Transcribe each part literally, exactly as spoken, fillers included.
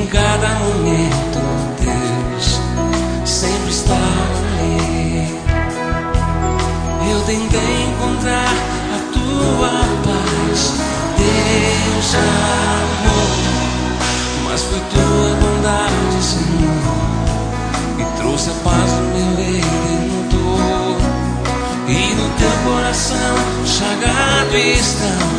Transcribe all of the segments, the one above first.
cada momento Deus sempre está ali. Eu tentei encontrar a tua paz, Deus amor, mas foi tua bondade, Senhor, que trouxe a paz no meu Redentor. E no teu coração chagado estão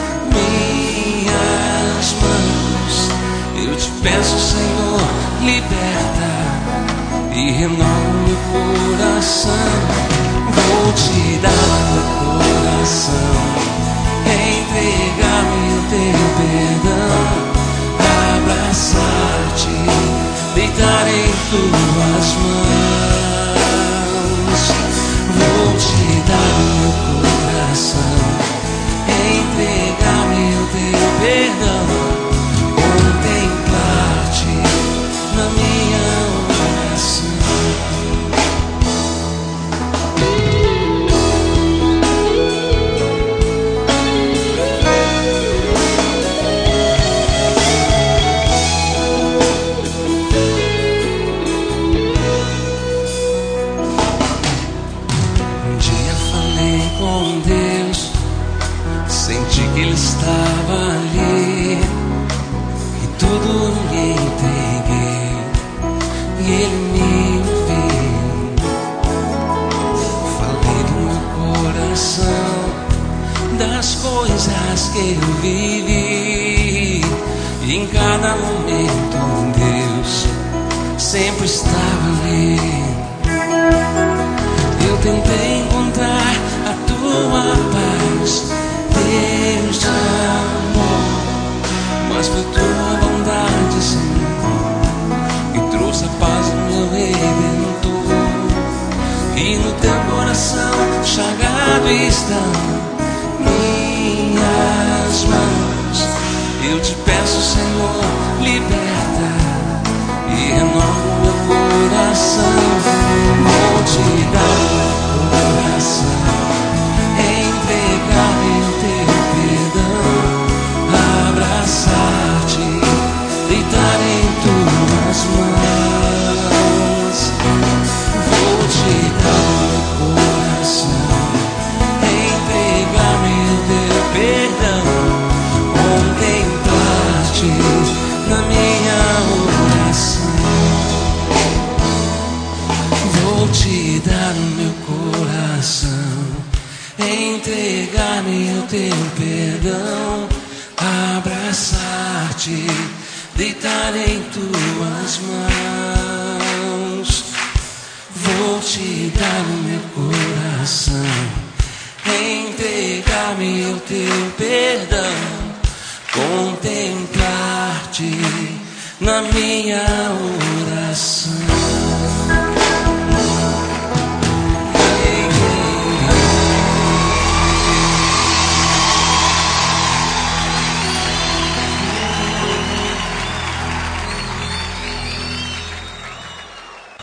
minhas mãos. Eu te peço, Senhor, liberta e renova meu coração. Vou te dar meu coração, entregar-me o teu perdão, abraçar-te, deitar em tuas mãos. Vou te dar meu coração, entregar-me o teu perdão, contemplar-te na minha oração. Um dia falei com Deus, senti que Ele estava ali, e tudo lhe entreguei, e Ele me ouviu. Falei do meu coração, das coisas que eu vivi, e em cada momento Deus sempre estava ali. Eu tentei encontrar a tua paz, Deus te amor, mas foi tua bondade, Senhor, que trouxe a paz no meu Redentor. E no teu coração chagado estão minhas mãos. Eu te peço, Senhor, liberta e renova meu coração. Vou te dar meu coração, entregar-me o teu perdão, abraçar-te, deitar em tuas mãos. Vou te dar meu coração, entregar-me o teu perdão, contemplar-te na minha oração. Vou te dar o meu coração, entregar-me o teu perdão, abraçar-te, deitar em tuas mãos. Vou te dar o meu coração, entregar-me o teu perdão, contemplar-te na minha oração.